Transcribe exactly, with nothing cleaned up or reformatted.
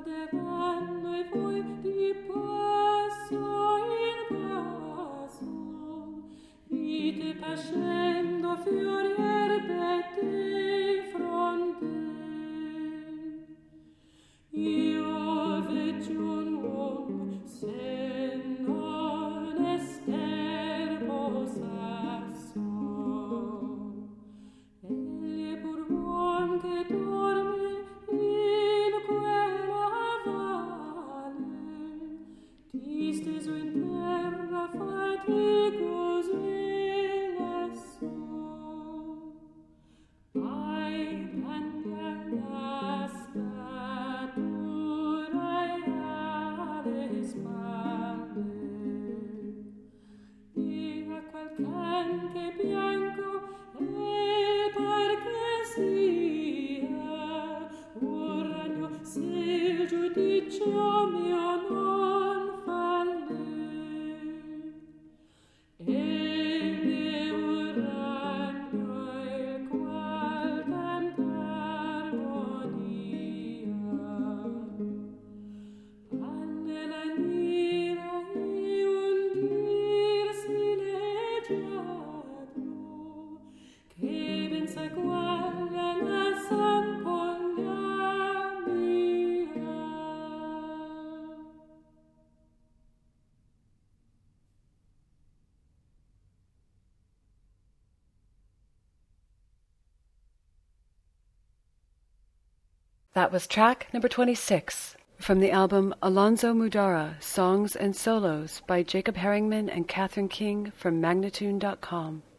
manderanno e voi di passo in passo, ite pascendo fiori erbette fronte. Io veggio un uomo se non è sterbo sasso, egli è pur uom che dorme in quella valle, disteso in terra faticoso e lasso. Ai grandi alla statura e alle spalle, e a qual can che bianco e par che sia un ragno, se il giudicio mio non falle. Egli è un ragno il qual tanta armonia ha nella lira e un dir sileggiato che ben s'agguaglia la sampogna mia. That was track number twenty-six from the album Alonzo Mudara, Songs and Solos by Jacob Herringman and Catherine King from Magnatune dot com.